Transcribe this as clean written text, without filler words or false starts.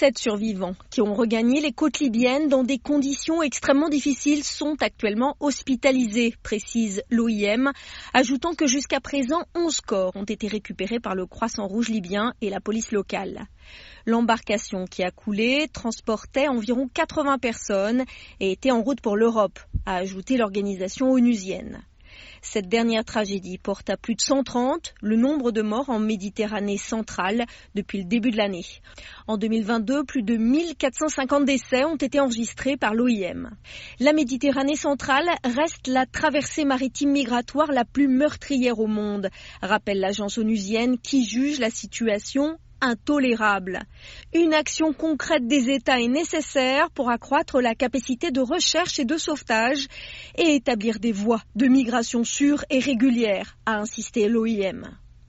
7 survivants qui ont regagné les côtes libyennes dans des conditions extrêmement difficiles sont actuellement hospitalisés, précise l'OIM, ajoutant que jusqu'à présent 11 corps ont été récupérés par le Croissant-Rouge libyen et la police locale. L'embarcation qui a coulé transportait environ 80 personnes et était en route pour l'Europe, a ajouté l'organisation onusienne. Cette dernière tragédie porte à plus de 130 le nombre de morts en Méditerranée centrale depuis le début de l'année. En 2022, plus de 1450 décès ont été enregistrés par l'OIM. La Méditerranée centrale reste la traversée maritime migratoire la plus meurtrière au monde, rappelle l'agence onusienne qui juge la situation intolérable. Une action concrète des États est nécessaire pour accroître la capacité de recherche et de sauvetage et établir des voies de migration sûres et régulières, a insisté l'OIM.